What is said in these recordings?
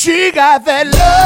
She got that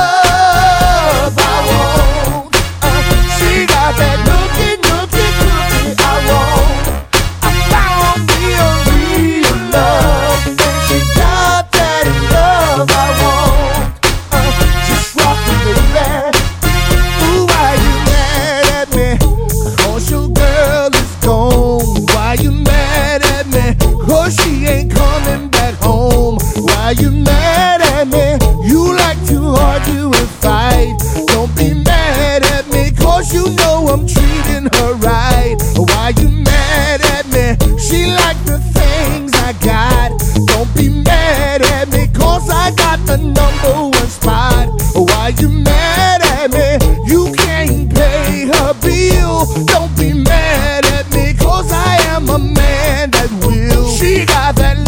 love I want. She got that nookie I want. I found me a real love, and she got that love I want. Just rock me, baby. Ooh, why you mad at me? 'Cause your girl is gone. Why you mad at me? 'Cause she ain't coming back home. Why you mad at me? You like to argue and fight. Don't be mad at me, 'cause you know I'm treating her right. Why you mad at me? She like the things I got. Don't be mad at me, 'cause I got the #1 spot. Why you mad at me? You can't pay her bill. Don't be mad at me, 'cause I am a man that will. She got that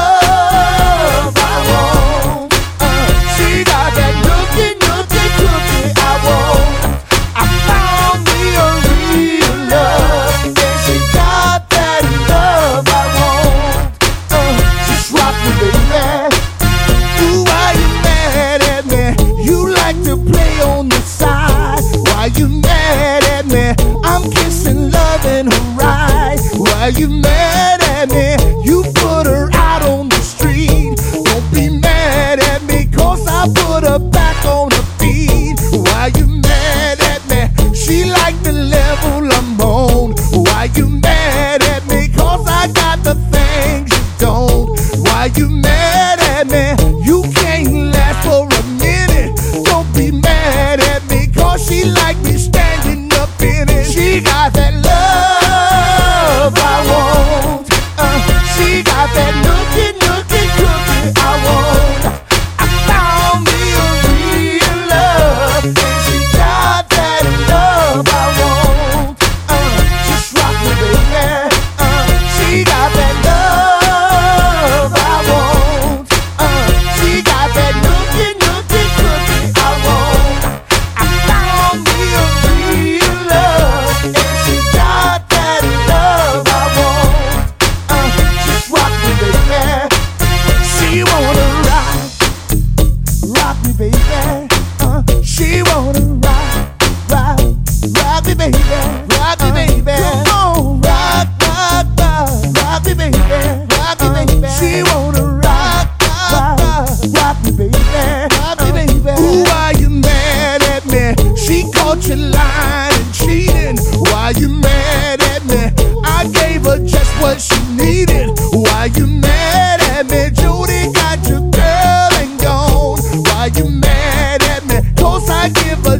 love I want. She got that nookie I want. I found me a real love, and she got that love I want. Just rock me, baby. Ooh, why you mad at me? You like to play on the side. Why you mad at me? I'm kissing love in her eye. Why you mad at me? You put her out on the street. Don't be mad at me, 'cause I put her back on her feet. Why you mad at me? She like the level I'm on. Why you mad at me? 'Cause I got the things you don't. Why you mad at me? You can't last for a minute. Don't be mad at me, 'cause she like me standing up in it. She got that love I want. She got that nookie I want. I found me a real love, and she got that love I want. Just rock me, baby. She got that love I want. She got that nookie I want. I found me a real love, and she got that love I want. Just rock me, baby. She wanna rock me, baby. She wanna rock me, baby. Rock me, baby. Come on, rock me, baby. Rock me, baby. She wanna rock me, baby. Rock me, baby. Ooh, why you mad at me? She caught you lying and cheating. Why you mad at me? I gave her just what she needed. Why you mad at me? Jody got your girl and gone. Why you mad at me? 'Cause I give her